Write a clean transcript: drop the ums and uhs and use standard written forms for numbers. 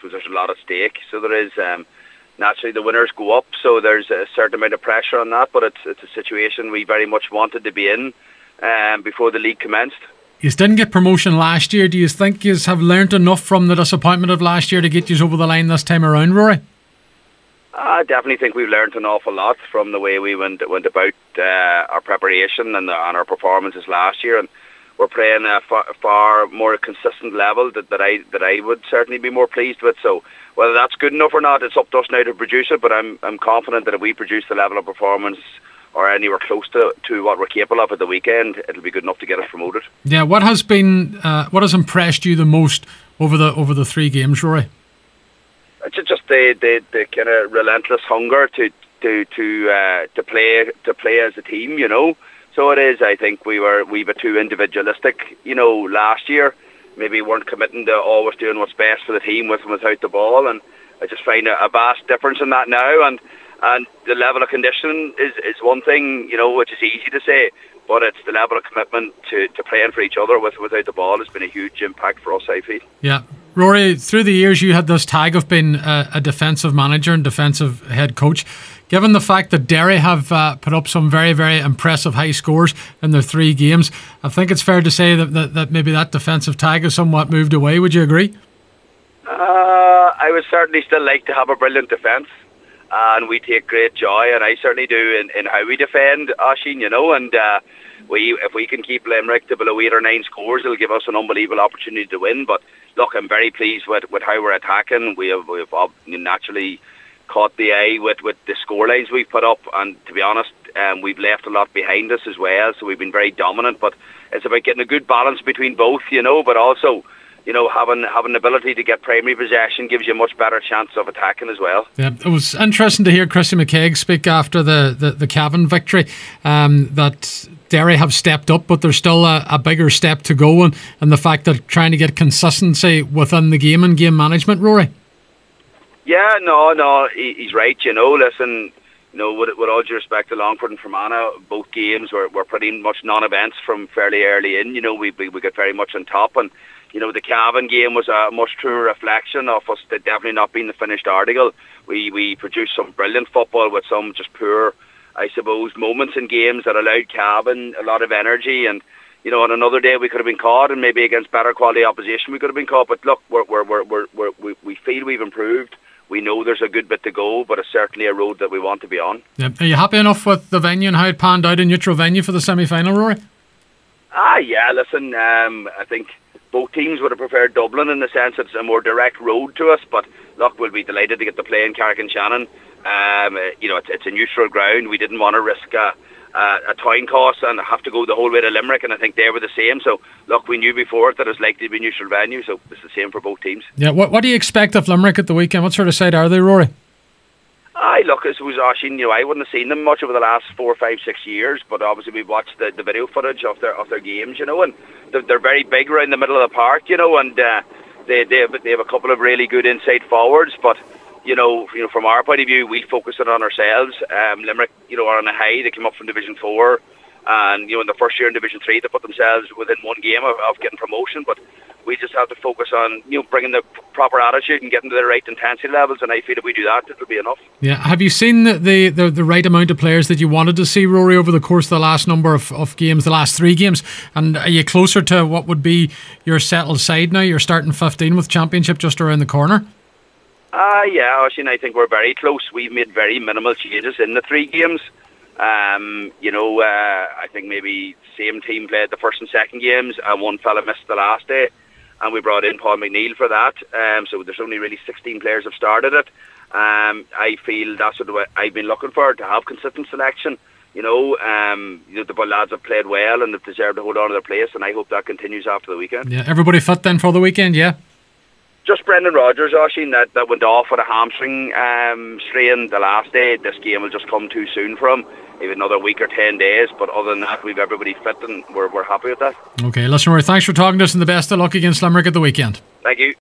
suppose there's a lot at stake. So there is, naturally the winners go up, so there's a certain amount of pressure on that, but it's a situation we very much wanted to be in before the league commenced. You didn't get promotion last year. Do you think you have learnt enough from the disappointment of last year to get you over the line this time around, Rory? I definitely think we've learnt an awful lot from the way we went about our preparation and our performances last year, and we're playing a far more consistent level that I would certainly be more pleased with. So whether that's good enough or not, it's up to us now to produce it, but I'm confident that if we produce the level of performance or anywhere close to what we're capable of at the weekend, it'll be good enough to get us promoted. Yeah, what has impressed you the most over the 3 games, Rory? It's just the kind of relentless hunger to play as a team, you know. So it is. I think we were too individualistic, you know, last year. Maybe weren't committing to always doing what's best for the team with and without the ball, and I just find a vast difference in that now. And the level of conditioning is one thing, you know, which is easy to say, but it's the level of commitment to playing for each other without the ball has been a huge impact for us, I feel. Yeah. Rory, through the years you had this tag of being a defensive manager and defensive head coach. Given the fact that Derry have put up some very, very impressive high scores in their 3 games, I think it's fair to say that maybe that defensive tag has somewhat moved away. Would you agree? I would certainly still like to have a brilliant defence, and we take great joy, and I certainly do, in how we defend, Oisín, you know, and if we can keep Limerick to below 8 or 9 scores, it'll give us an unbelievable opportunity to win. But look, I'm very pleased with how we're attacking. We've naturally caught the eye with the scorelines we've put up, and to be honest, we've left a lot behind us as well, so we've been very dominant. But it's about getting a good balance between both, you know, but also, you know, having the ability to get primary possession gives you a much better chance of attacking as well. Yeah, it was interesting to hear Chrissy McKaig speak after the Cavan victory, that Derry have stepped up, but there's still a bigger step to go, and the fact that trying to get consistency within the game and game management, Rory. Yeah, no, he's right. You know, listen, you know, with all due respect to Longford and Fermanagh, both games were pretty much non-events from fairly early in. You know, we got very much on top, and you know, the Cavan game was a much truer reflection of us definitely not being the finished article. We produced some brilliant football with some just poor, I suppose, moments in games that allowed Cavan a lot of energy, and you know, on another day we could have been caught, and maybe against better quality opposition we could have been caught. But look, we feel we've improved. We know there's a good bit to go, but it's certainly a road that we want to be on. Yeah. Are you happy enough with the venue and how it panned out in neutral venue for the semi-final, Rory? Yeah, listen, I think both teams would have preferred Dublin in the sense that it's a more direct road to us, but look, we'll be delighted to get to play in Carrick-on-Shannon. You know, it's a neutral ground. We didn't want to risk a town cost and have to go the whole way to Limerick, and I think they were the same. So look, we knew before that it's likely to be a neutral venue, so it's the same for both teams. Yeah, what do you expect of Limerick at the weekend? What sort of side are they, Rory? Look, as was Oisín, you know, I wouldn't have seen them much over the last 4, 5, 6 years, but obviously we've watched the video footage of their games, you know, and they're very big around the middle of the park, you know, and they have a couple of really good inside forwards, but you know, from our point of view, we focus it on ourselves. Limerick, you know, are on a high. They came up from Division 4, and you know, in the first year in Division 3, they put themselves within one game of getting promotion. But we just have to focus on, you know, bringing the proper attitude and getting to the right intensity levels. And I feel if we do that, it'll be enough. Yeah. Have you seen the right amount of players that you wanted to see, Rory, over the course of the last number of games, the last 3 games? And are you closer to what would be your settled side now? You're starting 15 with Championship just around the corner. Yeah, Oisín, I think we're very close. We've made very minimal changes in the 3 games. You know, I think maybe same team played the first and second games, and one fella missed the last day, and we brought in Paul McNeil for that. So there's only really 16 players have started it. I feel that's what I've been looking for, to have consistent selection. You know, the lads have played well and they've deserved to hold on to their place, and I hope that continues after the weekend. Yeah, everybody fit then for the weekend, yeah? Just Brendan Rodgers, Oisín, that went off with a hamstring strain the last day. This game will just come too soon for him. Maybe another week or 10 days, but other than that, we've everybody fit, and we're happy with that. Okay, listen, Rory, thanks for talking to us, and the best of luck against Limerick at the weekend. Thank you.